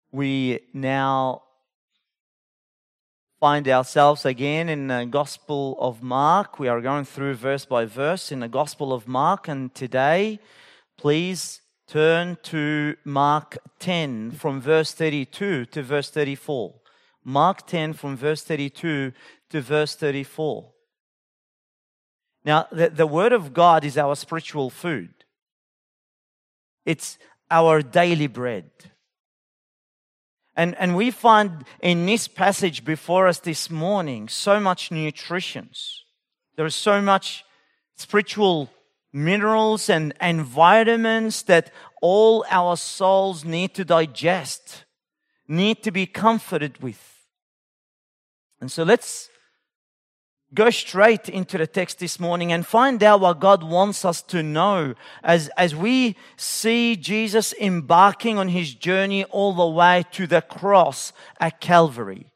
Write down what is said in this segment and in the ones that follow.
We now find ourselves again in the Gospel of Mark. We are going through verse by verse in the Gospel of Mark, and today, please turn to Mark 10 from verse 32 to verse 34. Mark 10 from verse 32 to verse 34. Now, the Word of God is our spiritual food. It's our daily bread. And we find in this passage before us this morning so much nutrition. There is so much spiritual minerals and vitamins that all our souls need to digest, need to be comforted with. And so let's go straight into the text this morning and find out what God wants us to know as we see Jesus embarking on his journey all the way to the cross at Calvary.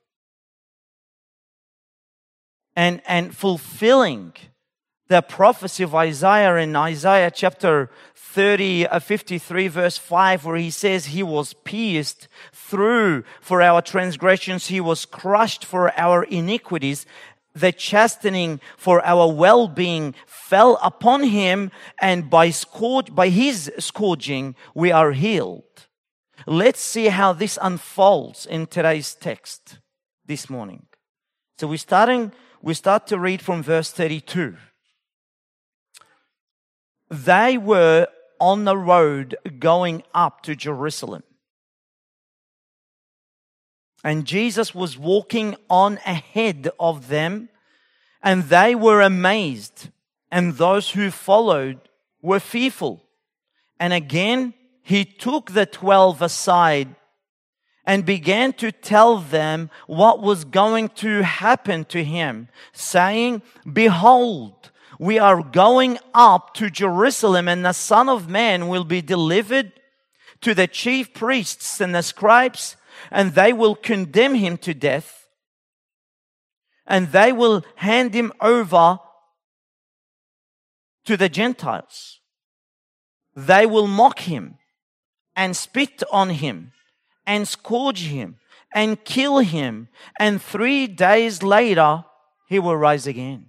And fulfilling the prophecy of Isaiah in Isaiah chapter 53 verse 5, where he says he was pierced through for our transgressions, he was crushed for our iniquities. The chastening for our well-being fell upon him, and by his scourging we are healed. Let's see how this unfolds in today's text this morning. So we start to read from verse 32. They were on the road going up to Jerusalem, and Jesus was walking on ahead of them, and they were amazed, and those who followed were fearful. And again, he took the 12 aside and began to tell them what was going to happen to him, saying, "Behold, we are going up to Jerusalem, and the Son of Man will be delivered to the chief priests and the scribes, and they will condemn him to death, and they will hand him over to the Gentiles. They will mock him and spit on him and scourge him and kill him, and 3 days later he will rise again."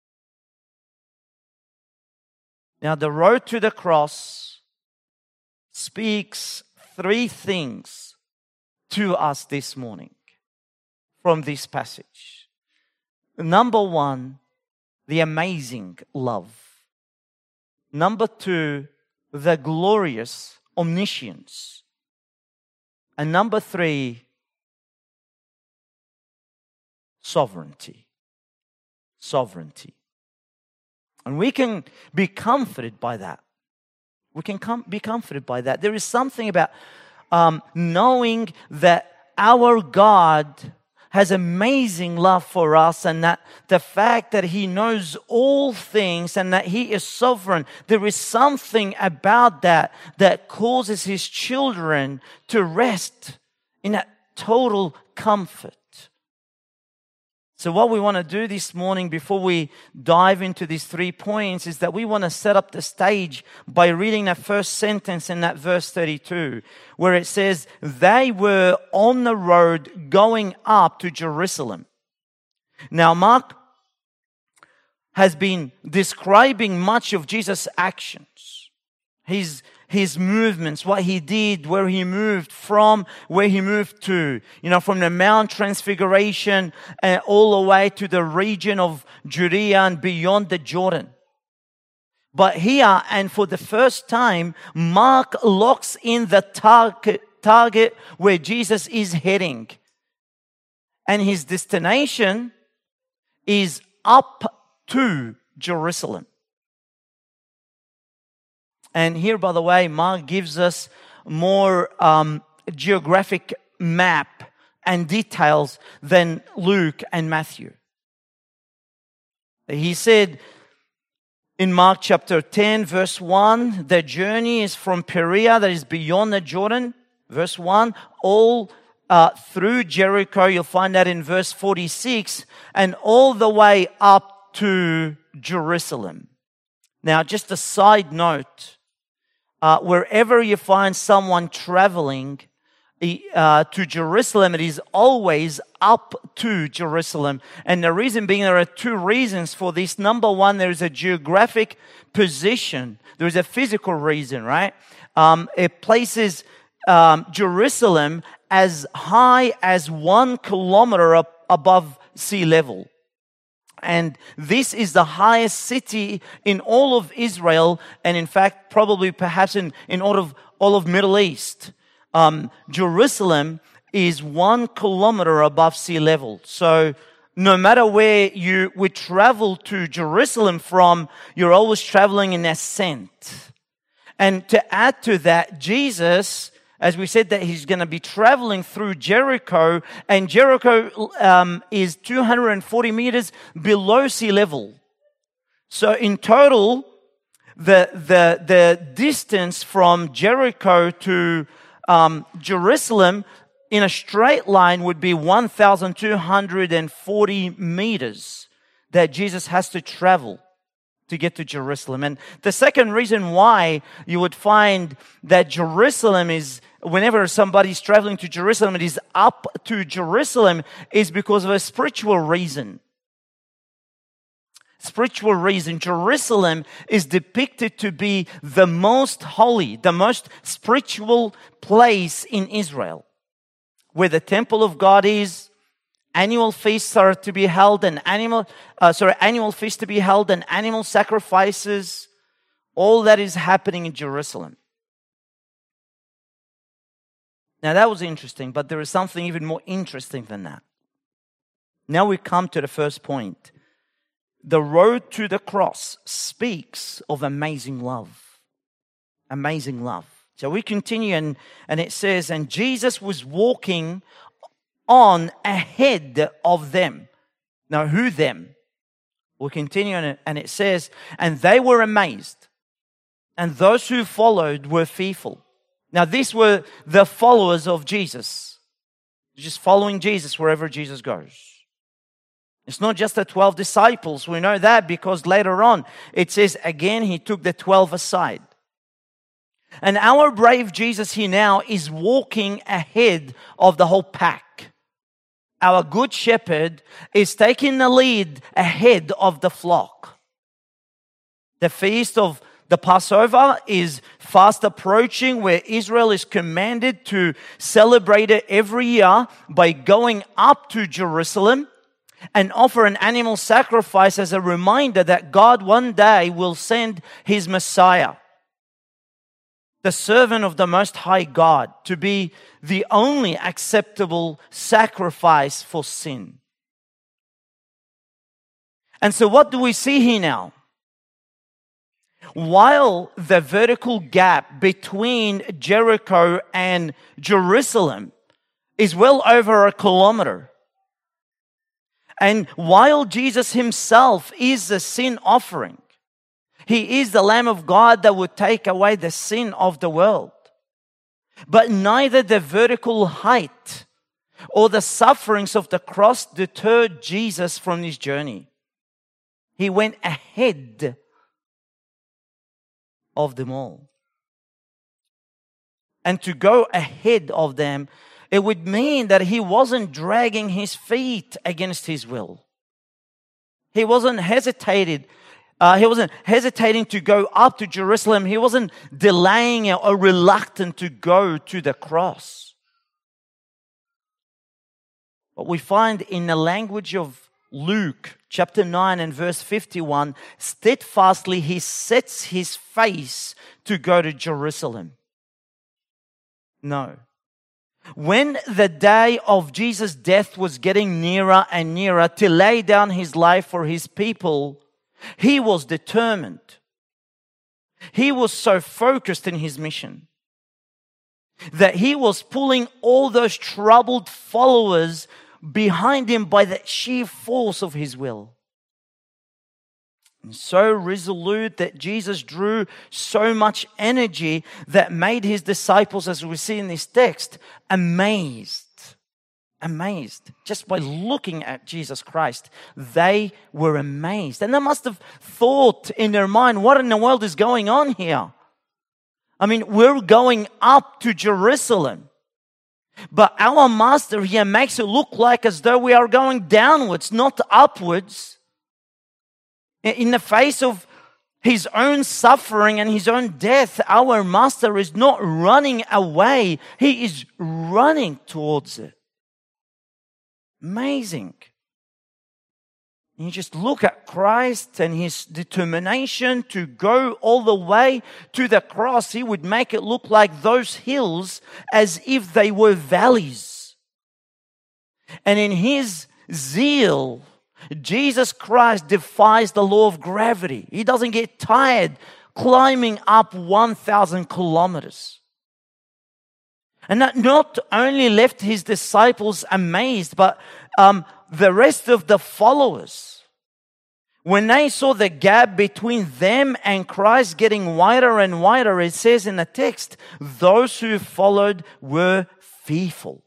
Now, the road to the cross speaks 3 things to us this morning from this passage. Number 1, the amazing love. Number 2, the glorious omniscience. And number 3, sovereignty. Sovereignty. And we can be comforted by that. We can be comforted by that. There is something about knowing that our God has amazing love for us, and that the fact that he knows all things and that he is sovereign, there is something about that causes his children to rest in that total comfort. So what we want to do this morning before we dive into these 3 points is that we want to set up the stage by reading that first sentence in that verse 32, where it says, they were on the road going up to Jerusalem. Now, Mark has been describing much of Jesus' actions, his movements, what he did, where he moved from, where he moved to. From the Mount Transfiguration all the way to the region of Judea and beyond the Jordan. But here, and for the first time, Mark locks in the target where Jesus is heading. And his destination is up to Jerusalem. And here, by the way, Mark gives us more geographic map and details than Luke and Matthew. He said in Mark chapter 10, verse 1, the journey is from Perea, that is beyond the Jordan, verse 1, all through Jericho. You'll find that in verse 46, and all the way up to Jerusalem. Now, just a side note, wherever you find someone traveling, to Jerusalem, it is always up to Jerusalem. And the reason being, there are two reasons for this. Number one, there is a geographic position. There is a physical reason, right? It places Jerusalem as high as 1 kilometer above sea level. And this is the highest city in all of Israel, and in fact, probably perhaps in all of Middle East. Jerusalem is 1 kilometer above sea level. So no matter where you would travel to Jerusalem from, you're always traveling in ascent. And to add to that, Jesus, as we said, that he's going to be traveling through Jericho, and Jericho is 240 meters below sea level. So in total, the distance from Jericho to Jerusalem in a straight line would be 1,240 meters that Jesus has to travel to get to Jerusalem. And the second reason why you would find that Jerusalem is, whenever somebody's traveling to Jerusalem, it is up to Jerusalem, is because of a spiritual reason. Spiritual reason. Jerusalem is depicted to be the most holy, the most spiritual place in Israel, where the temple of God is. Annual feasts are to be held, and annual feasts to be held, and animal sacrifices. All that is happening in Jerusalem. Now that was interesting, but there is something even more interesting than that. Now we come to the first point. The road to the cross speaks of amazing love. Amazing love. So we continue, and it says, and Jesus was walking on ahead of them. Now, who them? We'll continue, and it says, and they were amazed, and those who followed were fearful. Now, these were the followers of Jesus, just following Jesus wherever Jesus goes. It's not just the 12 disciples. We know that because later on it says, again, he took the 12 aside. And our brave Jesus here now is walking ahead of the whole pack. Our good shepherd is taking the lead ahead of the flock. The feast of the Passover is fast approaching, where Israel is commanded to celebrate it every year by going up to Jerusalem and offer an animal sacrifice as a reminder that God one day will send his Messiah, the servant of the Most High God, to be the only acceptable sacrifice for sin. And so what do we see here now? While the vertical gap between Jericho and Jerusalem is well over 1 kilometer, and while Jesus himself is the sin offering, he is the Lamb of God that would take away the sin of the world. But neither the vertical height or the sufferings of the cross deterred Jesus from his journey. He went ahead of them all. And to go ahead of them, it would mean that he wasn't dragging his feet against his will. He wasn't hesitating to go up to Jerusalem. He wasn't delaying or reluctant to go to the cross. What we find in the language of Luke chapter 9 and verse 51, steadfastly he sets his face to go to Jerusalem. No. When the day of Jesus' death was getting nearer and nearer to lay down his life for his people, he was determined. He was so focused in his mission that he was pulling all those troubled followers behind him by the sheer force of his will. And so resolute that Jesus drew so much energy that made his disciples, as we see in this text, amazed. Amazed. Just by looking at Jesus Christ, they were amazed. And they must have thought in their mind, what in the world is going on here? I mean, we're going up to Jerusalem. But our Master here makes it look like as though we are going downwards, not upwards. In the face of His own suffering and His own death, our Master is not running away. He is running towards it. Amazing. You just look at Christ and His determination to go all the way to the cross. He would make it look like those hills as if they were valleys. And in His zeal, Jesus Christ defies the law of gravity. He doesn't get tired climbing up 1,000 kilometers. And that not only left His disciples amazed, but the rest of the followers, when they saw the gap between them and Christ getting wider and wider, it says in the text, those who followed were fearful.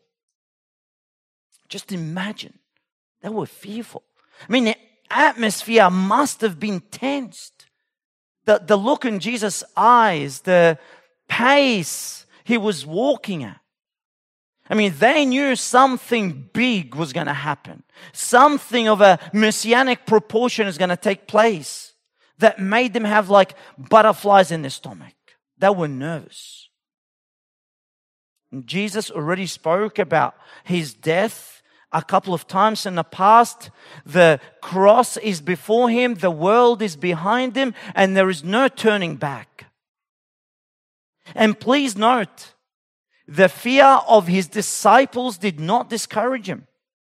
Just imagine, they were fearful. I mean, the atmosphere must have been tensed. The look in Jesus' eyes, the pace He was walking at. I mean, they knew something big was going to happen. Something of a messianic proportion is going to take place that made them have like butterflies in their stomach. They were nervous. And Jesus already spoke about His death a couple of times in the past. The cross is before Him, the world is behind Him, and there is no turning back. And please note, the fear of His disciples did not discourage Him.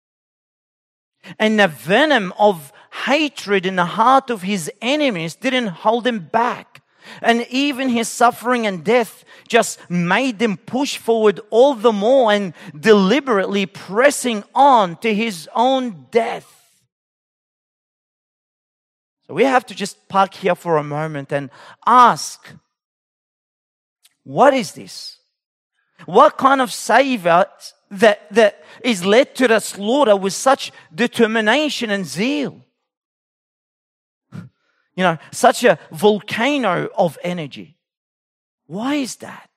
And the venom of hatred in the heart of His enemies didn't hold Him back. And even His suffering and death just made them push forward all the more and deliberately pressing on to His own death. So we have to just park here for a moment and ask, what is this? What kind of Savior that is led to the slaughter with such determination and zeal? You know, such a volcano of energy. Why is that?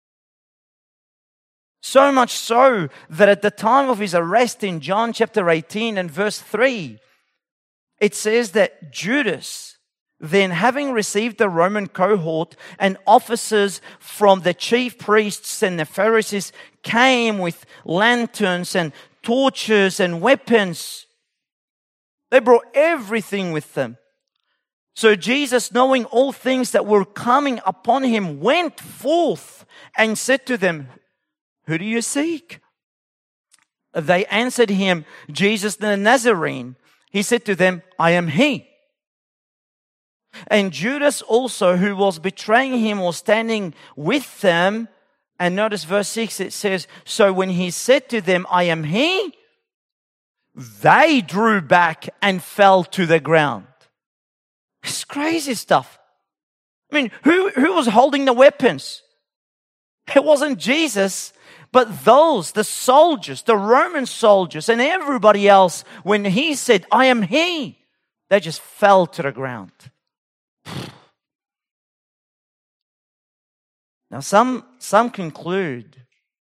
So much so that at the time of His arrest in John chapter 18 and verse 3, it says that Judas, then, having received the Roman cohort and officers from the chief priests and the Pharisees, came with lanterns and torches and weapons. They brought everything with them. So Jesus, knowing all things that were coming upon Him, went forth and said to them, "Who do you seek?" They answered Him, "Jesus the Nazarene." He said to them, "I am He." And Judas also, who was betraying Him, was standing with them. And notice verse 6, it says, so when He said to them, "I am He," they drew back and fell to the ground. It's crazy stuff. I mean, who was holding the weapons? It wasn't Jesus, but those, the soldiers, the Roman soldiers, and everybody else, when He said, "I am He," they just fell to the ground. Now, some conclude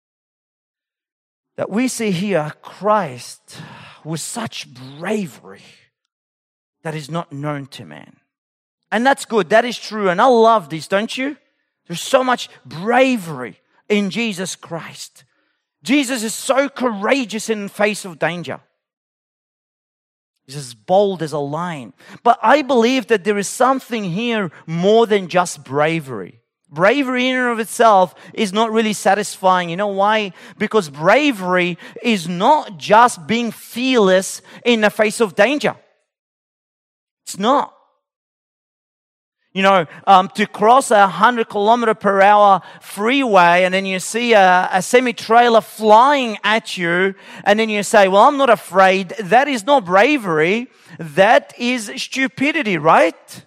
that we see here Christ with such bravery that is not known to man. And that's good. That is true. And I love this, don't you? There's so much bravery in Jesus Christ. Jesus is so courageous in the face of danger. He's as bold as a lion. But I believe that there is something here more than just bravery. Bravery in and of itself is not really satisfying. You know why? Because bravery is not just being fearless in the face of danger. It's not. You know, to cross 100 kilometer per hour freeway and then you see a semi-trailer flying at you and then you say, well, I'm not afraid. That is not bravery. That is stupidity, right?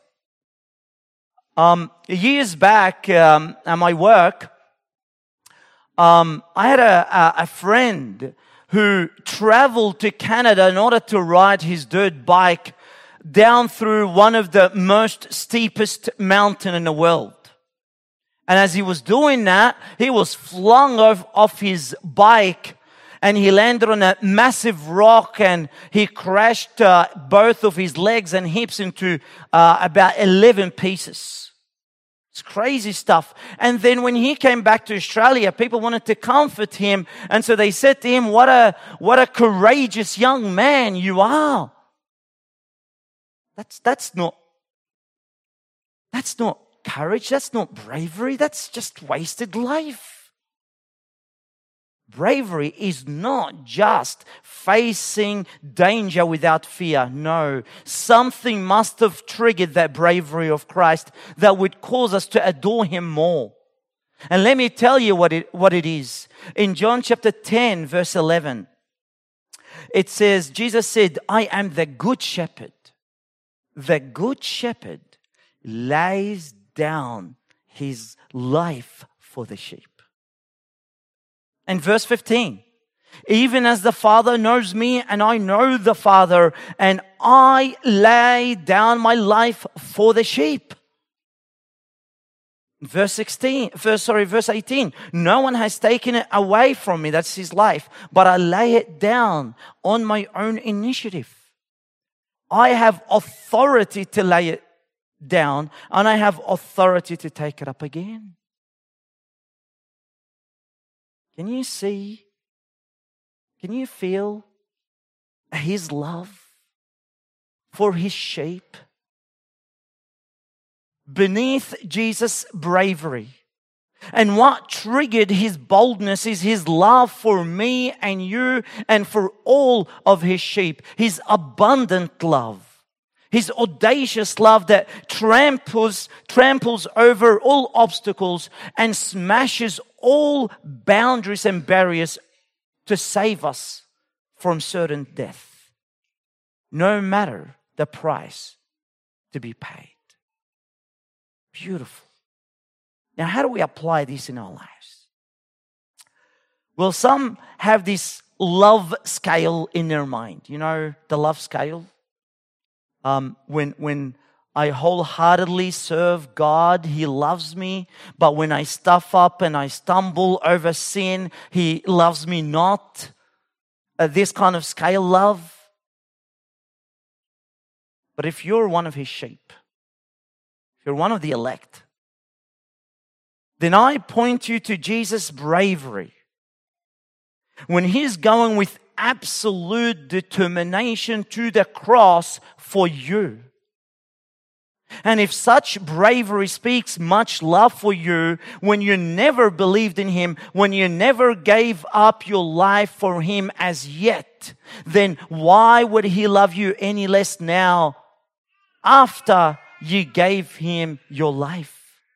Years back at my work, I had a friend who traveled to Canada in order to ride his dirt bike down through one of the most steepest mountain in the world. And as he was doing that, he was flung off his bike, and he landed on a massive rock, and he crashed both of his legs and hips into about 11 pieces. It's crazy stuff. And then when he came back to Australia, people wanted to comfort him. And so they said to him, what a courageous young man you are. That's not courage. That's not bravery. That's just wasted life. Bravery is not just facing danger without fear. No, something must have triggered that bravery of Christ that would cause us to adore him more. And let me tell you what it is. In John chapter 10, verse 11, it says, Jesus said, I am the good shepherd. The good shepherd lays down his life for the sheep. And verse 15, even as the Father knows me and I know the Father, and I lay down my life for the sheep. Verse 18, no one has taken it away from me, that's his life, but I lay it down on my own initiative. I have authority to lay it down, and I have authority to take it up again. Can you see? Can you feel his love for his sheep? Beneath Jesus' bravery. And what triggered his boldness is his love for me and you and for all of his sheep. His abundant love. His audacious love that tramples over all obstacles and smashes all boundaries and barriers to save us from certain death, no matter the price to be paid. Beautiful. Now, how do we apply this in our lives? Well, some have this love scale in their mind. You know, the love scale? When I wholeheartedly serve God, He loves me. But when I stuff up and I stumble over sin, He loves me not. This kind of scale love. But if you're one of His sheep, if you're one of the elect, then I point you to Jesus' bravery. When He's going with absolute determination to the cross for you. And if such bravery speaks much love for you, when you never believed in Him, when you never gave up your life for Him as yet, then why would He love you any less now after you gave Him your life?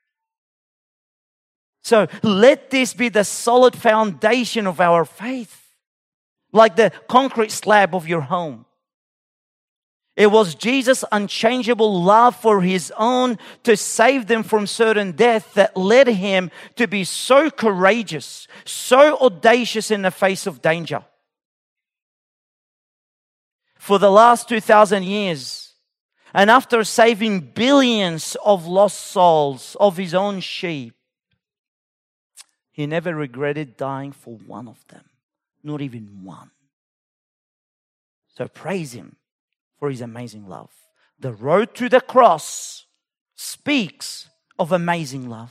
So let this be the solid foundation of our faith. Like the concrete slab of your home. It was Jesus' unchangeable love for His own to save them from certain death that led Him to be so courageous, so audacious in the face of danger. For the last 2,000 years, and after saving billions of lost souls of His own sheep, He never regretted dying for one of them. Not even one. So praise Him for His amazing love. The road to the cross speaks of amazing love.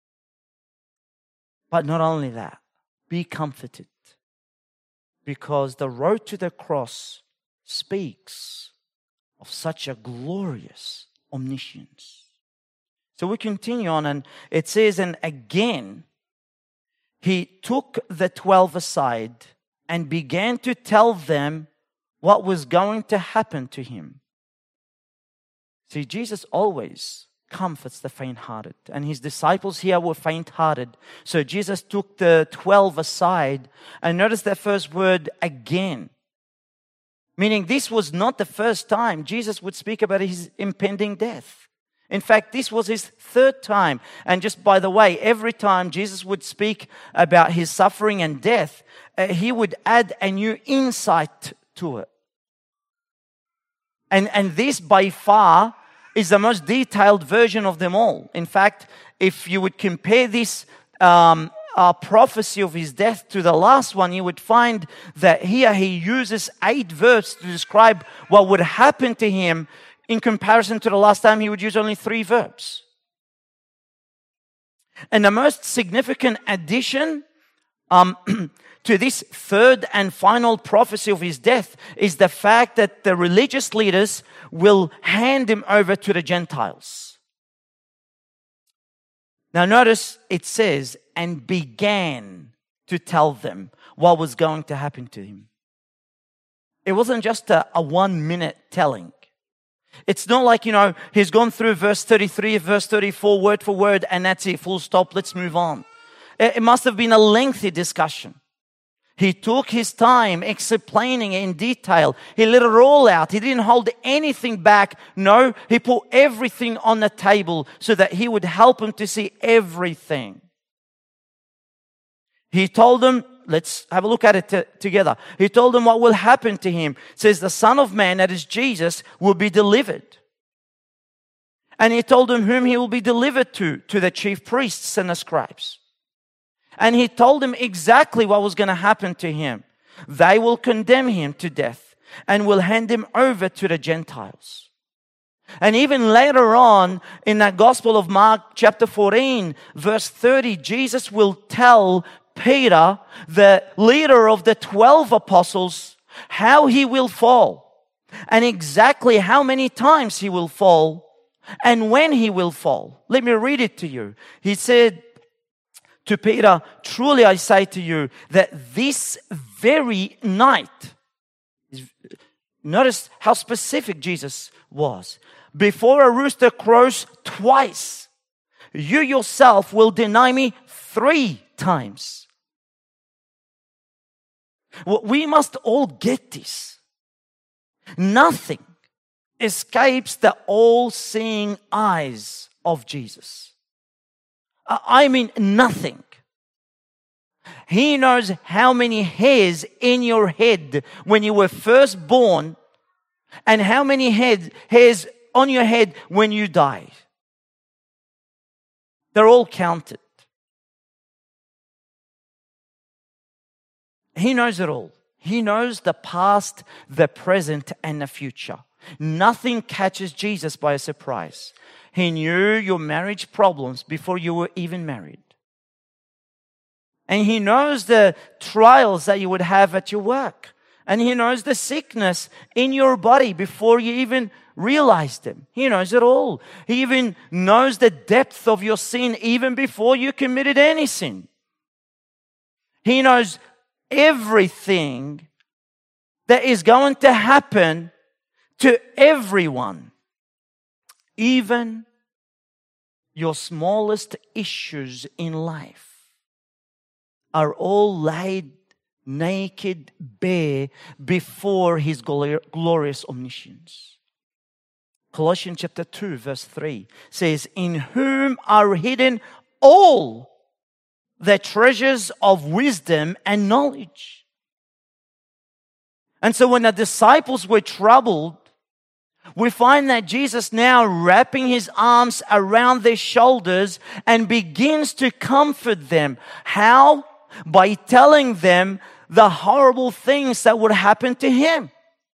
But not only that, be comforted. Because the road to the cross speaks of such a glorious omniscience. So we continue on, and it says, and again, He took the 12 aside and began to tell them what was going to happen to Him. See, Jesus always comforts the faint-hearted. And His disciples here were faint-hearted. So Jesus took the 12 aside. And notice that first word, again. Meaning this was not the first time Jesus would speak about His impending death. In fact, this was His third time. And just by the way, every time Jesus would speak about His suffering and death, He would add a new insight to it. And this by far is the most detailed version of them all. In fact, if you would compare this prophecy of his death to the last one, you would find that here he uses 8 verbs to describe what would happen to him. In comparison to the last time, he would use only 3 verbs. And the most significant addition to this third and final prophecy of his death is the fact that the religious leaders will hand him over to the Gentiles. Now notice it says, and began to tell them what was going to happen to him. It wasn't just a 1-minute telling. It's not like, he's gone through verse 33, verse 34, word for word, and that's it, full stop, let's move on. It must have been a lengthy discussion. He took his time explaining in detail. He let it all out. He didn't hold anything back. No, he put everything on the table so that he would help him to see everything. He told them, let's have a look at it together. He told them what will happen to him. It says the Son of Man, that is Jesus, will be delivered. And he told them whom he will be delivered to the chief priests and the scribes. And he told them exactly what was going to happen to him. They will condemn him to death and will hand him over to the Gentiles. And even later on in that Gospel of Mark chapter 14, verse 30, Jesus will tell Peter, the leader of the 12 apostles, how he will fall and exactly how many times he will fall and when he will fall. Let me read it to you. He said to Peter, truly I say to you that this very night, notice how specific Jesus was, before a rooster crows twice, you yourself will deny me 3 times. We must all get this. Nothing escapes the all-seeing eyes of Jesus. I mean, nothing. He knows how many hairs in your head when you were first born and how many hairs on your head when you die. They're all counted. He knows it all. He knows the past, the present, and the future. Nothing catches Jesus by surprise. He knew your marriage problems before you were even married. And he knows the trials that you would have at your work. And he knows the sickness in your body before you even realized them. He knows it all. He even knows the depth of your sin even before you committed any sin. He knows everything that is going to happen to everyone. Even your smallest issues in life are all laid naked bare before His glorious omniscience. Colossians chapter 2 verse 3 says, in whom are hidden all the treasures of wisdom and knowledge. And so when the disciples were troubled, we find that Jesus now wrapping His arms around their shoulders and begins to comfort them. How? By telling them the horrible things that would happen to Him.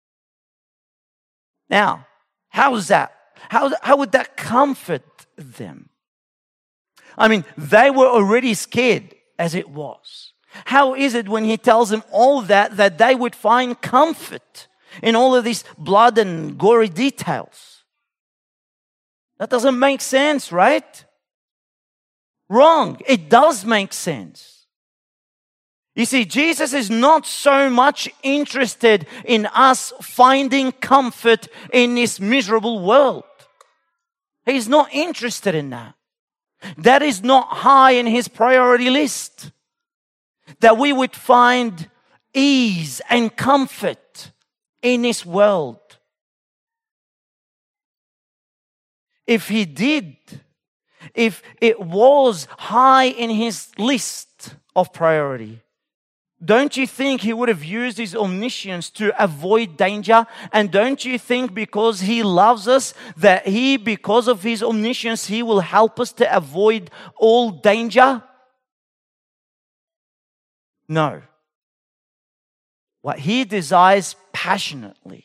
Now, how is that? How would that comfort them? I mean, they were already scared as it was. How is it when He tells them all that they would find comfort in all of these blood and gory details? That doesn't make sense, right? Wrong. It does make sense. You see, Jesus is not so much interested in us finding comfort in this miserable world. He's not interested in that. That is not high in His priority list. That we would find ease and comfort in this world. If He did, if it was high in His list of priority, Don't you think he would have used his omniscience to avoid danger? And don't you think because he loves us, that because of his omniscience, he will help us to avoid all danger? No. What he desires passionately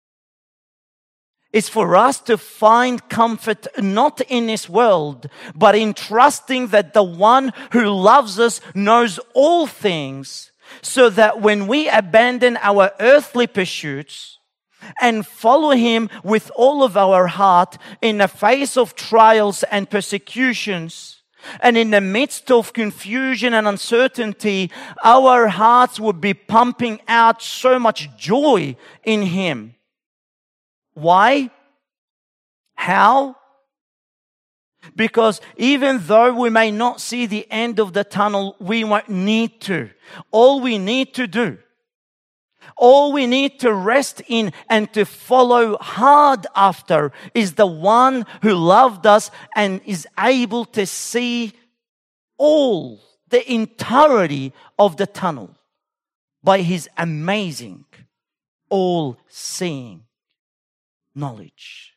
is for us to find comfort not in this world, but in trusting that the one who loves us knows all things, so that when we abandon our earthly pursuits and follow him with all of our heart in the face of trials and persecutions, and in the midst of confusion and uncertainty, our hearts would be pumping out so much joy in him. Why? How? Because even though we may not see the end of the tunnel, we won't need to. All we need to do, all we need to rest in and to follow hard after is the one who loved us and is able to see all, the entirety of the tunnel by his amazing, all-seeing knowledge.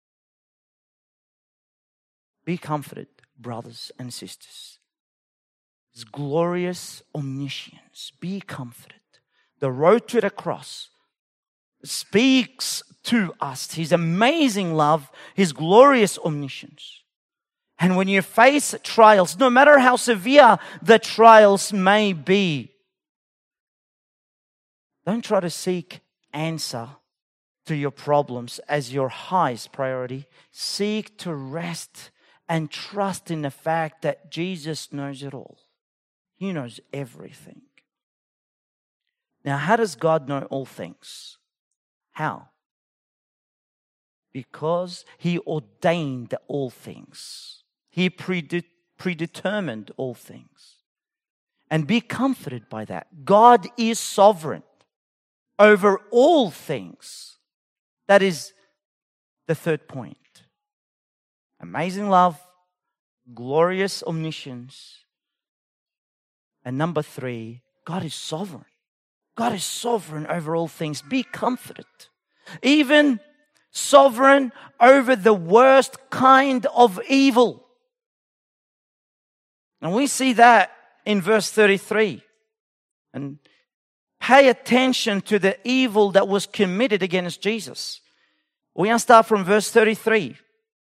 Be comforted, brothers and sisters. His glorious omniscience. Be comforted. The road to the cross speaks to us his amazing love, his glorious omniscience. And when you face trials, no matter how severe the trials may be, don't try to seek answer to your problems as your highest priority. Seek to rest and trust in the fact that Jesus knows it all. He knows everything. Now, how does God know all things? How? Because he ordained all things. He predetermined all things. And be comforted by that. God is sovereign over all things. That is the third point. Amazing love, glorious omniscience. And number 3, God is sovereign. God is sovereign over all things. Be comforted. Even sovereign over the worst kind of evil. And we see that in verse 33. And pay attention to the evil that was committed against Jesus. We're going to start from verse 33.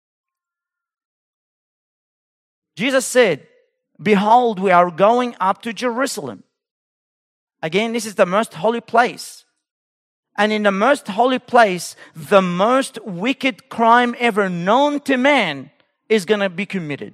Jesus said, "Behold, we are going up to Jerusalem." Again, this is the most holy place. And in the most holy place, the most wicked crime ever known to man is going to be committed.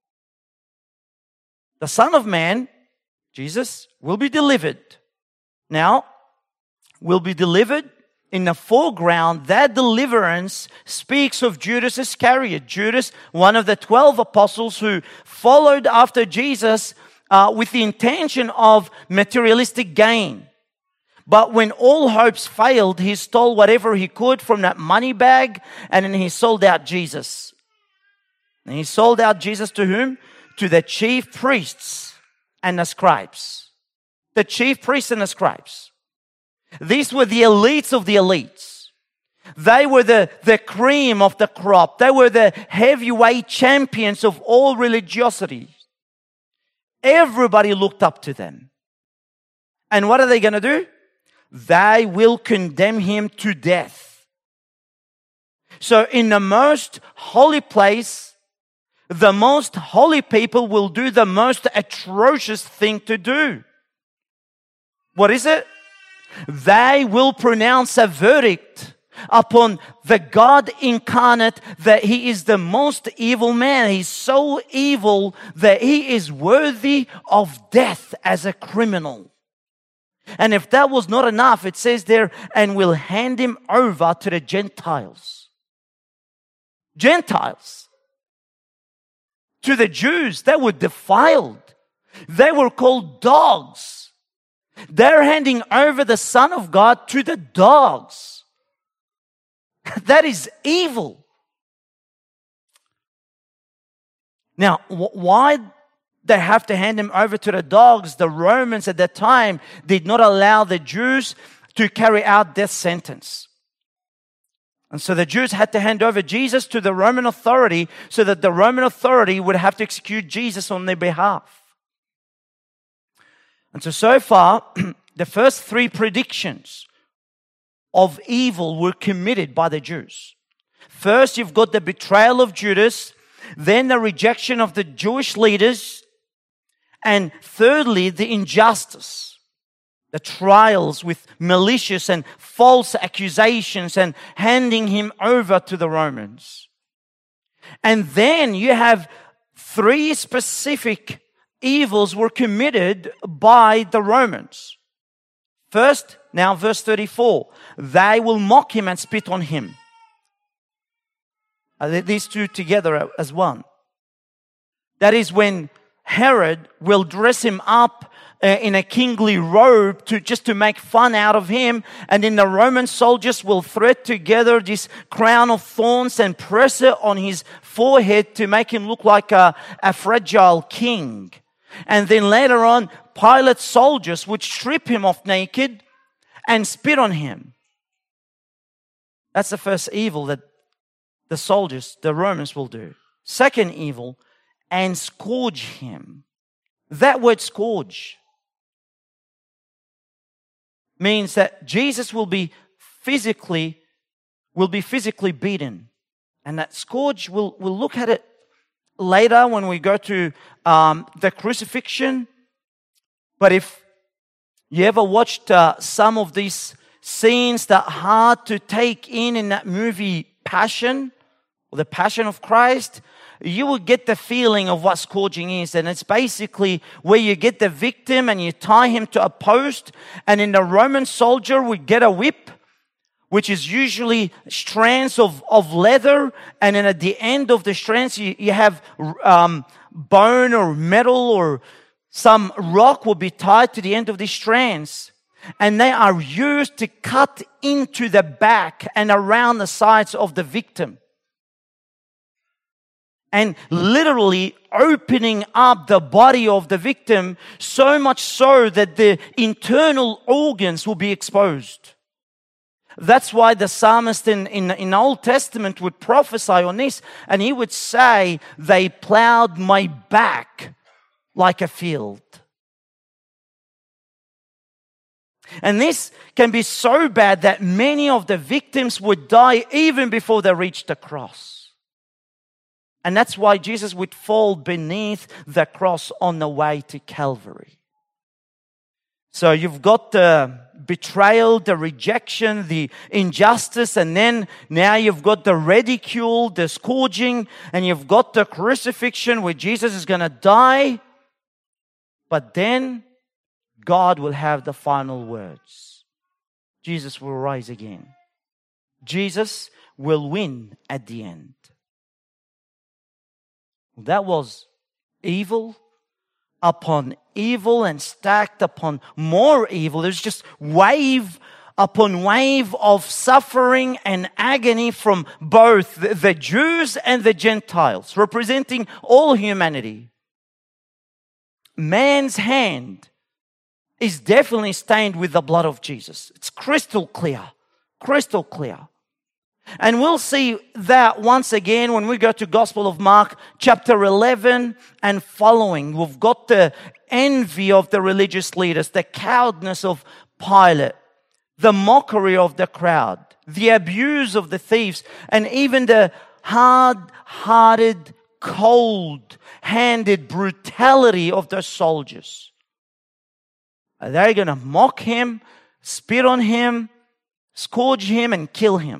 The Son of Man, Jesus, will be delivered. Now, will be delivered in the foreground. That deliverance speaks of Judas Iscariot. Judas, one of the 12 apostles who followed after Jesus with the intention of materialistic gain. But when all hopes failed, he stole whatever he could from that money bag, and then he sold out Jesus. And he sold out Jesus to whom? To the chief priests and the scribes. The chief priests and the scribes. These were the elites of the elites. They were the cream of the crop. They were the heavyweight champions of all religiosity. Everybody looked up to them. And what are they going to do? They will condemn him to death. So in the most holy place, the most holy people will do the most atrocious thing to do. What is it? They will pronounce a verdict upon the God incarnate that he is the most evil man. He's so evil that he is worthy of death as a criminal. And if that was not enough, it says there, and will hand him over to the Gentiles. Gentiles. To the Jews, they were defiled. They were called dogs. They're handing over the Son of God to the dogs. That is evil. Now, why they have to hand him over to the dogs. The Romans at that time did not allow the Jews to carry out death sentence. And so the Jews had to hand over Jesus to the Roman authority so that the Roman authority would have to execute Jesus on their behalf. And so far, the first three predictions of evil were committed by the Jews. First, you've got the betrayal of Judas, then the rejection of the Jewish leaders, and thirdly, the injustice, the trials with malicious and false accusations and handing him over to the Romans. And then you have three specific evils were committed by the Romans. First, now verse 34, they will mock him and spit on him. These two together as one. That is when Herod will dress him up in a kingly robe just to make fun out of him. And then the Roman soldiers will thread together this crown of thorns and press it on his forehead to make him look like a fragile king. And then later on, Pilate's soldiers would strip him off naked and spit on him. That's the first evil that the soldiers, the Romans, will do. Second evil, and scourge him. That word scourge means that Jesus will be physically beaten. And that scourge, we'll look at it later when we go to the crucifixion. But if you ever watched some of these scenes that are hard to take in that movie Passion, or the Passion of Christ, you will get the feeling of what scourging is. And it's basically where you get the victim and you tie him to a post, and then the Roman soldier would get a whip, which is usually strands of leather, and then at the end of the strands you have bone or metal or some rock will be tied to the end of these strands. And they are used to cut into the back and around the sides of the victim. And literally opening up the body of the victim, so much so that the internal organs will be exposed. That's why the psalmist in the Old Testament would prophesy on this, and he would say, they plowed my back like a field. And this can be so bad that many of the victims would die even before they reached the cross. And that's why Jesus would fall beneath the cross on the way to Calvary. So you've got the betrayal, the rejection, the injustice, and then now you've got the ridicule, the scourging, and you've got the crucifixion where Jesus is going to die. But then God will have the final words. Jesus will rise again. Jesus will win at the end. That was evil upon evil and stacked upon more evil. There's just wave upon wave of suffering and agony from both the Jews and the Gentiles, representing all humanity. Man's hand is definitely stained with the blood of Jesus. It's crystal clear. Crystal clear. And we'll see that once again when we go to Gospel of Mark chapter 11 and following. We've got the envy of the religious leaders, the cowardness of Pilate, the mockery of the crowd, the abuse of the thieves, and even the hard-hearted, cold-handed brutality of the soldiers. They're going to mock him, spit on him, scourge him, and kill him.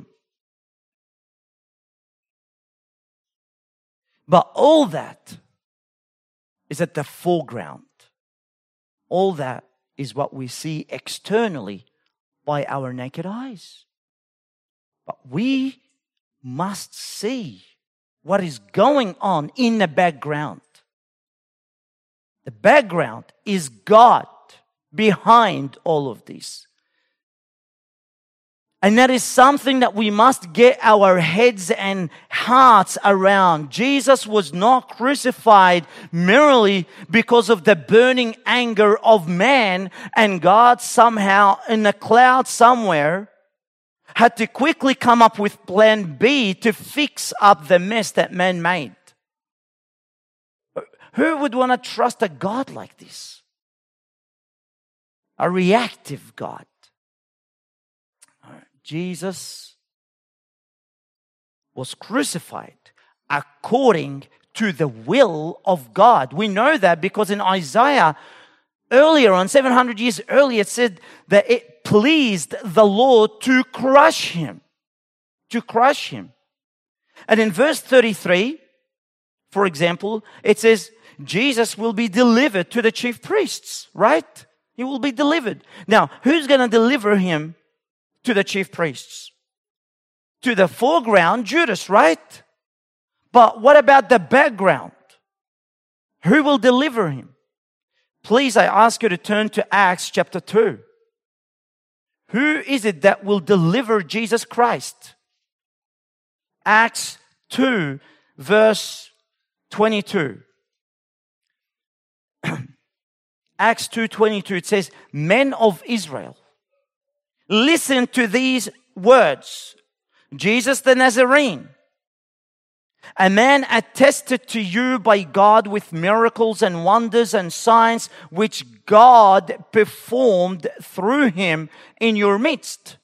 But all that is at the foreground. All that is what we see externally by our naked eyes. But we must see what is going on in the background. The background is God behind all of this. And that is something that we must get our heads and hearts around. Jesus was not crucified merely because of the burning anger of man, and God somehow in a cloud somewhere had to quickly come up with plan B to fix up the mess that man made. Who would want to trust a God like this? A reactive God. Jesus was crucified according to the will of God. We know that because in Isaiah, earlier on, 700 years earlier, it said that it pleased the Lord to crush him. To crush him. And in verse 33, for example, it says, Jesus will be delivered to the chief priests, right? He will be delivered. Now, who's going to deliver him to the chief priests? To the foreground, Judas, right? But what about the background? Who will deliver him? Please, I ask you to turn to Acts chapter 2. Who is it that will deliver Jesus Christ? Acts 2, verse 22. Acts 2:22, it says, Men of Israel, listen to these words. Jesus the Nazarene, a man attested to you by God with miracles and wonders and signs which God performed through him in your midst,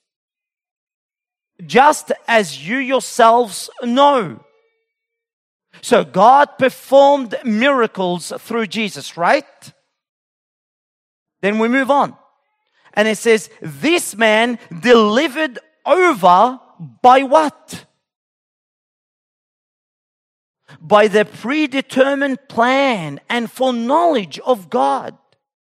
just as you yourselves know. So God performed miracles through Jesus, right? Then we move on. And it says, this man delivered over by what? By the predetermined plan and foreknowledge of God.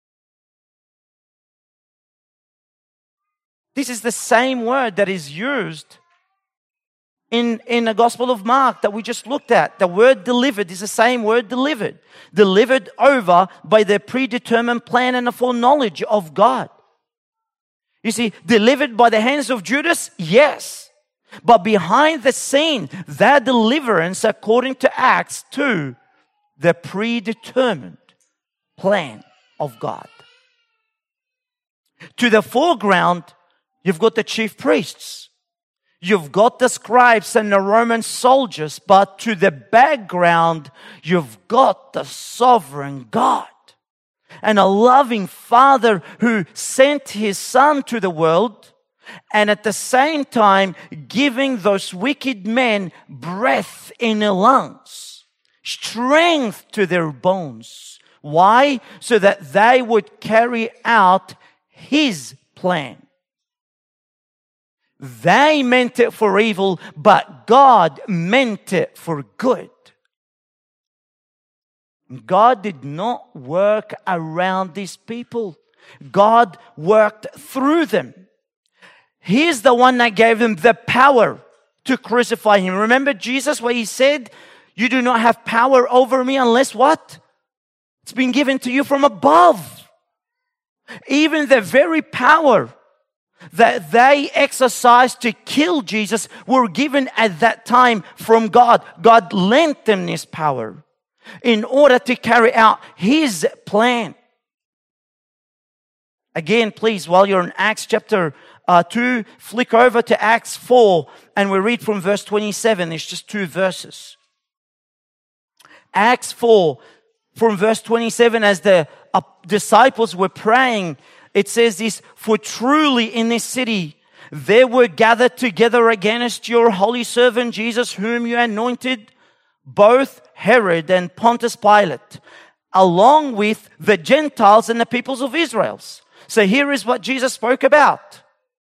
This is the same word that is used in the Gospel of Mark that we just looked at. The word delivered is the same word delivered. Delivered over by the predetermined plan and the foreknowledge of God. You see, delivered by the hands of Judas? Yes. But behind the scene, that deliverance, according to Acts 2, the predetermined plan of God. To the foreground, you've got the chief priests. You've got the scribes and the Roman soldiers, but to the background, you've got the sovereign God and a loving Father who sent his Son to the world and at the same time giving those wicked men breath in their lungs, strength to their bones. Why? So that they would carry out his plan. They meant it for evil, but God meant it for good. God did not work around these people. God worked through them. He's the one that gave them the power to crucify him. Remember Jesus, where he said, you do not have power over me unless what? It's been given to you from above. Even the very power that they exercised to kill Jesus were given at that time from God. God lent them this power in order to carry out his plan. Again, please, while you're in Acts chapter 2, flick over to Acts 4 and we read from verse 27. There's just 2 verses. Acts 4 from verse 27, as the disciples were praying, it says this, for truly in this city there were gathered together against your holy servant Jesus, whom you anointed, both Herod and Pontius Pilate, along with the Gentiles and the peoples of Israel. So here is what Jesus spoke about.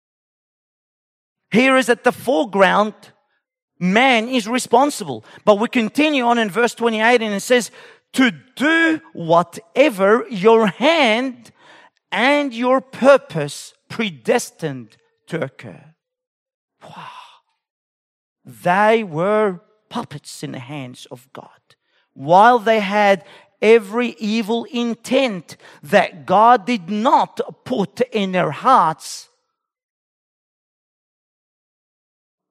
Here is at the foreground, man is responsible. But we continue on in verse 28 and it says, to do whatever your hand and your purpose predestined to occur. Wow. They were puppets in the hands of God. While they had every evil intent that God did not put in their hearts,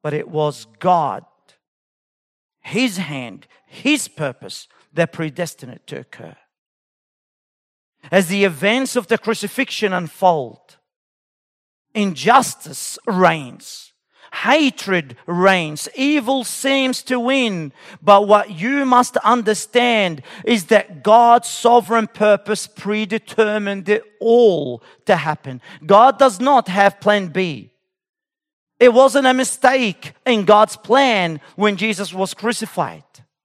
but it was God, His hand, His purpose that predestined it to occur. As the events of the crucifixion unfold, injustice reigns, hatred reigns, evil seems to win. But what you must understand is that God's sovereign purpose predetermined it all to happen. God does not have plan B. It wasn't a mistake in God's plan when Jesus was crucified.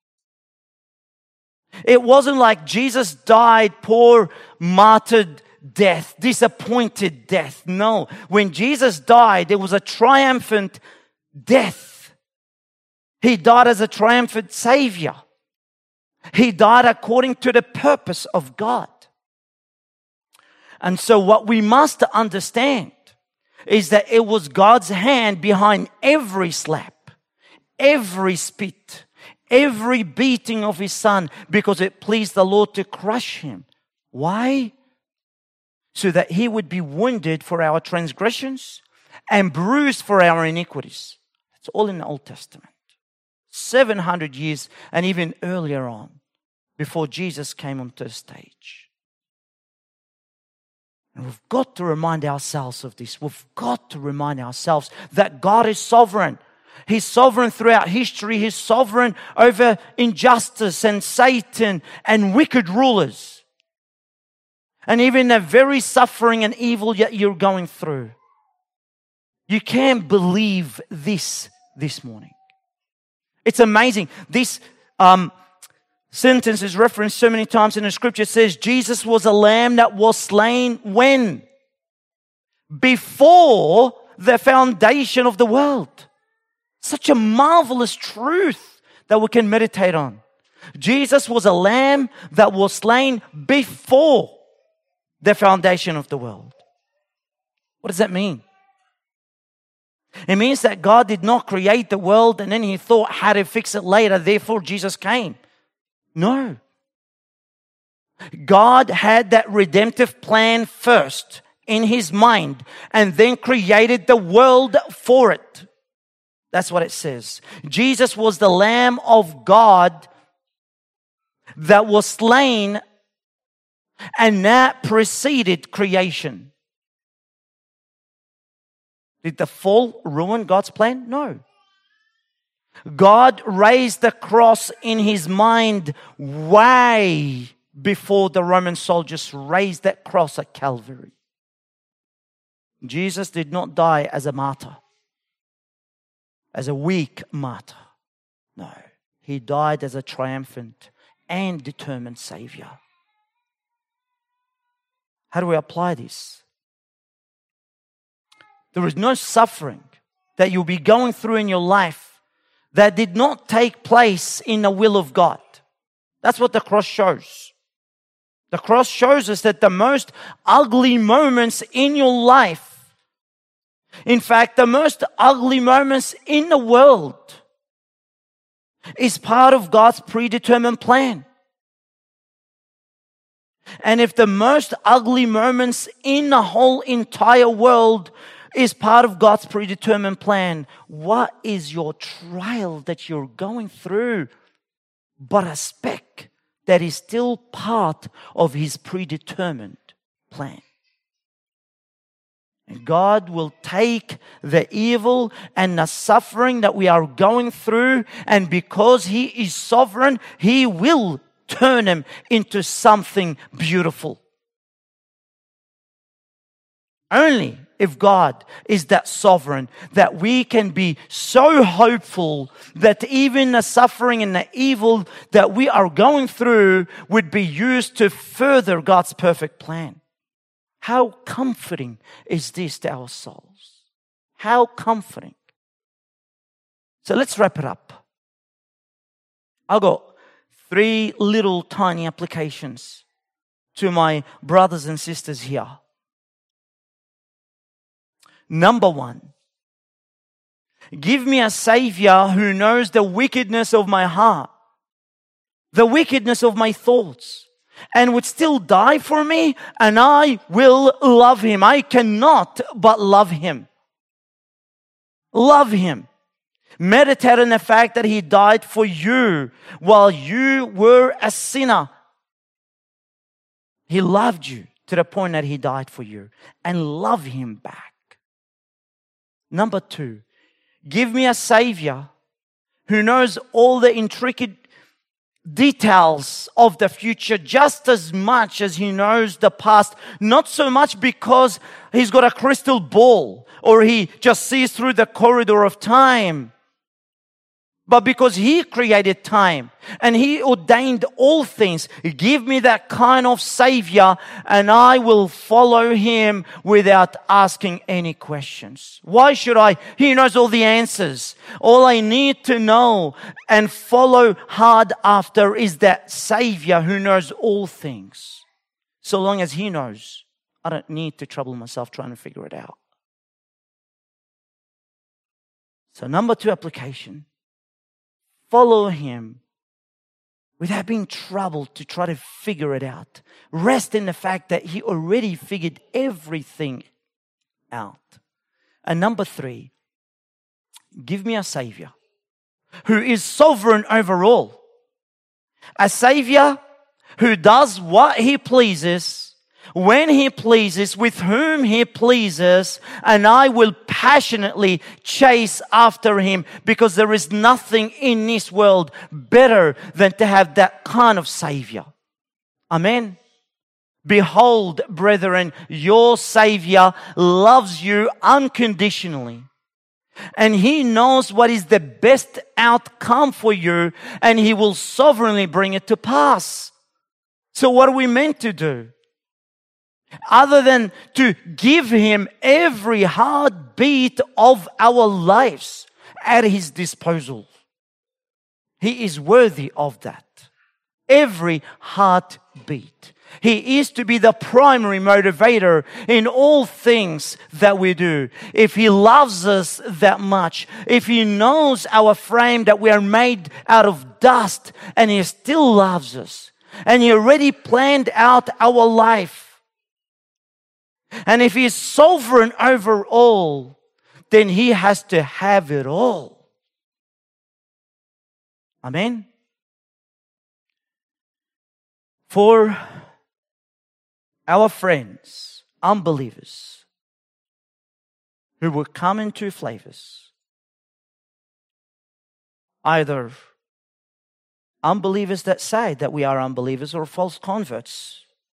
It wasn't like Jesus died poor, martyred death, disappointed death. No, when Jesus died, it was a triumphant death. He died as a triumphant Savior. He died according to the purpose of God. And so what we must understand is that it was God's hand behind every slap, every spit, every beating of His Son, because it pleased the Lord to crush Him. Why? So that He would be wounded for our transgressions and bruised for our iniquities. It's all in the Old Testament. 700 years and even earlier on, before Jesus came onto the stage. And we've got to remind ourselves of this. We've got to remind ourselves that God is sovereign. He's sovereign throughout history. He's sovereign over injustice and Satan and wicked rulers. And even the very suffering and evil that you're going through. You can't believe this morning. It's amazing. This sentence is referenced so many times in the scripture. It says Jesus was a lamb that was slain when? Before the foundation of the world. Such a marvelous truth that we can meditate on. Jesus was a lamb that was slain before the foundation of the world. What does that mean? It means that God did not create the world and then He thought how to fix it later, therefore Jesus came. No. God had that redemptive plan first in His mind and then created the world for it. That's what it says. Jesus was the Lamb of God that was slain, and that preceded creation. Did the fall ruin God's plan? No. God raised the cross in His mind way before the Roman soldiers raised that cross at Calvary. Jesus did not die as a martyr, as a weak martyr. No, He died as a triumphant and determined Savior. How do we apply this? There is no suffering that you'll be going through in your life that did not take place in the will of God. That's what the cross shows. The cross shows us that the most ugly moments in your life, in fact, the most ugly moments in the world, is part of God's predetermined plan. And if the most ugly moments in the whole entire world is part of God's predetermined plan, what is your trial that you're going through but a speck that is still part of His predetermined plan? And God will take the evil and the suffering that we are going through, and because He is sovereign, He will turn them into something beautiful. Only if God is that sovereign that we can be so hopeful that even the suffering and the evil that we are going through would be used to further God's perfect plan. How comforting is this to our souls? How comforting. So let's wrap it up. I've got 3 little tiny applications to my brothers and sisters here. Number 1, give me a Savior who knows the wickedness of my heart, the wickedness of my thoughts, and would still die for me, and I will love Him. I cannot but love Him. Love Him. Meditate on the fact that He died for you while you were a sinner. He loved you to the point that He died for you, and love Him back. Number 2, give me a Savior who knows all the intricate details of the future just as much as He knows the past. Not so much because He's got a crystal ball or He just sees through the corridor of time, but because He created time and He ordained all things. Give me that kind of Savior and I will follow Him without asking any questions. Why should I? He knows all the answers. All I need to know and follow hard after is that Savior who knows all things. So long as He knows, I don't need to trouble myself trying to figure it out. So number 2 application. Follow Him without being troubled to try to figure it out. Rest in the fact that He already figured everything out. And number 3, give me a Savior who is sovereign over all. A Savior who does what He pleases, when He pleases, with whom He pleases, and I will passionately chase after Him, because there is nothing in this world better than to have that kind of Savior. Amen. Behold, brethren, your Savior loves you unconditionally. And He knows what is the best outcome for you, and He will sovereignly bring it to pass. So what are we meant to do? Other than to give Him every heartbeat of our lives at His disposal. He is worthy of that. Every heartbeat. He is to be the primary motivator in all things that we do. If He loves us that much, if He knows our frame, that we are made out of dust, and He still loves us, and He already planned out our life, and if He is sovereign over all, then He has to have it all. Amen? For our friends, unbelievers, who will come in 2 flavors. Either unbelievers that say that we are unbelievers, or false converts.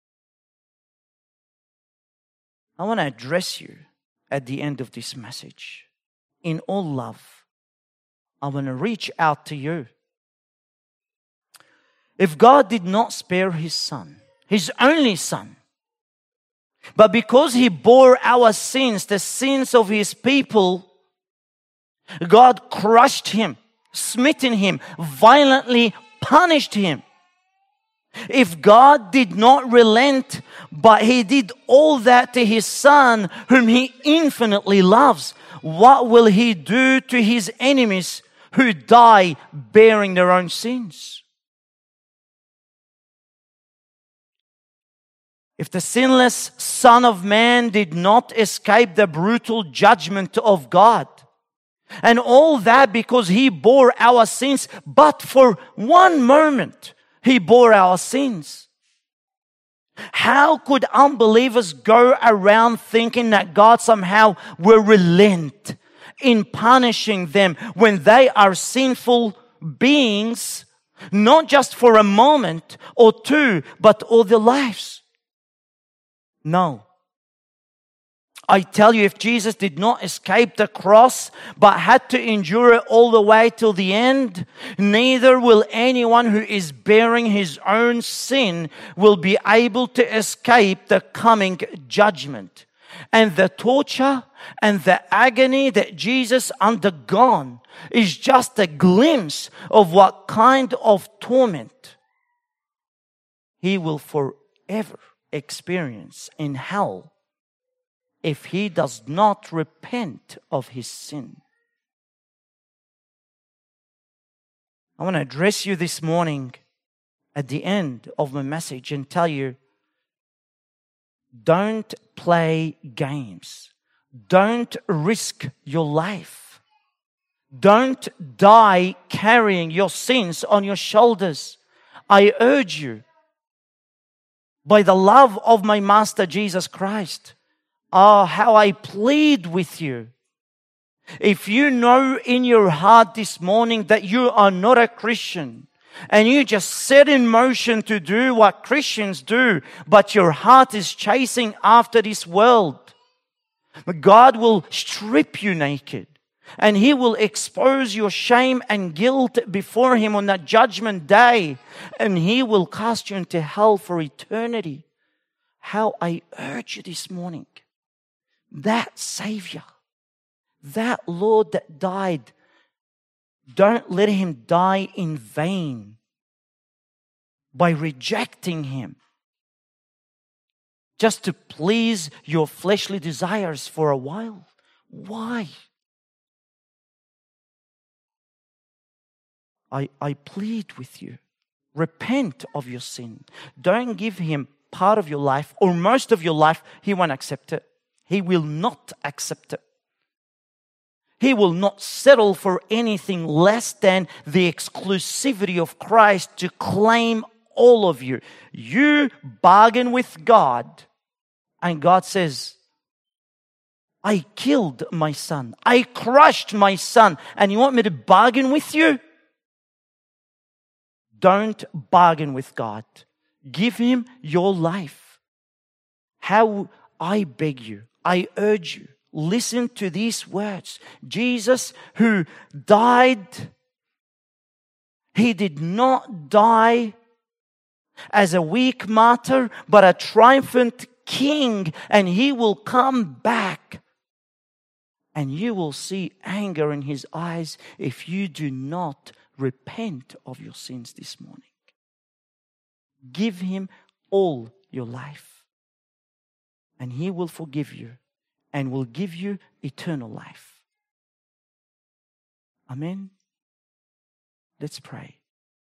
I want to address you at the end of this message in all love. I want to reach out to you. If God did not spare His Son, His only Son, but because He bore our sins, the sins of His people, God crushed Him, smitten Him, violently punished Him. If God did not relent, but He did all that to His Son, whom He infinitely loves, what will He do to His enemies who die bearing their own sins? If the sinless Son of Man did not escape the brutal judgment of God, and all that because He bore our sins, but for one moment, He bore our sins. How could unbelievers go around thinking that God somehow will relent in punishing them when they are sinful beings, not just for a moment or 2, but all their lives? No. I tell you, if Jesus did not escape the cross, but had to endure it all the way till the end, neither will anyone who is bearing his own sin will be able to escape the coming judgment. And the torture and the agony that Jesus undergone is just a glimpse of what kind of torment He will forever experience in hell if he does not repent of his sin. I want to address you this morning at the end of my message and tell you, don't play games. Don't risk your life. Don't die carrying your sins on your shoulders. I urge you, by the love of my Master Jesus Christ, how I plead with you. If you know in your heart this morning that you are not a Christian, and you just set in motion to do what Christians do, but your heart is chasing after this world, God will strip you naked. And He will expose your shame and guilt before Him on that judgment day. And He will cast you into hell for eternity. How I urge you this morning, that Savior, that Lord that died, don't let Him die in vain by rejecting Him just to please your fleshly desires for a while. Why? I plead with you, repent of your sin. Don't give Him part of your life or most of your life. He won't accept it. He will not accept it. He will not settle for anything less than the exclusivity of Christ to claim all of you. You bargain with God, and God says, I killed my son. I crushed my son, and you want me to bargain with you? Don't bargain with God. Give Him your life. How I beg you, I urge you, listen to these words. Jesus, who died, He did not die as a weak martyr, but a triumphant king, and He will come back. And you will see anger in His eyes if you do not repent of your sins this morning. Give Him all your life, and He will forgive you and will give you eternal life. Amen. Let's pray.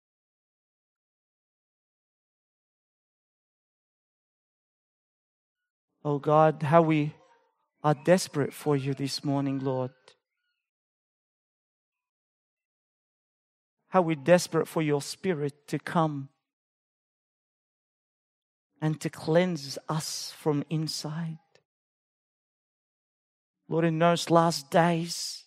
Oh God, how we are desperate for you this morning, Lord. How we're desperate for your Spirit to come and to cleanse us from inside. Lord, in those last days,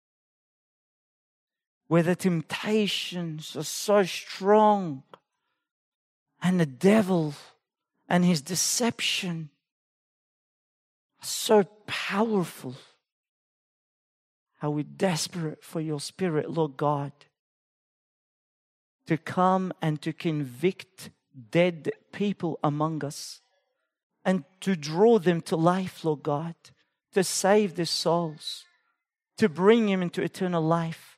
where the temptations are so strong, and the devil and his deception are so powerful, how we're desperate for your Spirit, Lord God, to come and to convict dead people among us and to draw them to life, Lord God, to save their souls, to bring them into eternal life.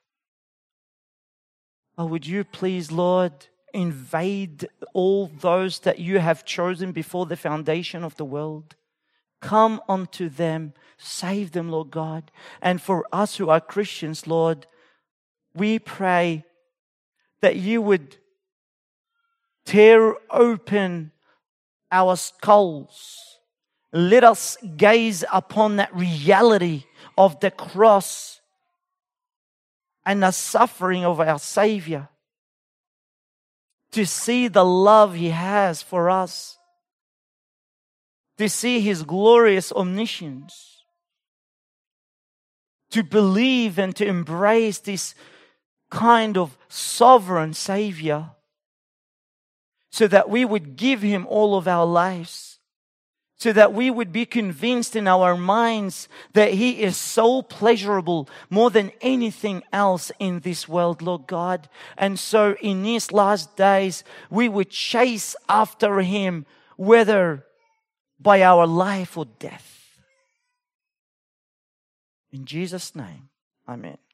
Oh, would you please, Lord, invade all those that you have chosen before the foundation of the world. Come unto them, save them, Lord God. And for us who are Christians, Lord, we pray that you would tear open our skulls. Let us gaze upon that reality of the cross and the suffering of our Savior, to see the love He has for us, to see His glorious omniscience, to believe and to embrace this kind of sovereign Savior, so that we would give Him all of our lives, so that we would be convinced in our minds that He is so pleasurable more than anything else in this world, Lord God. And so in these last days, we would chase after Him, whether by our life or death. In Jesus' name, amen.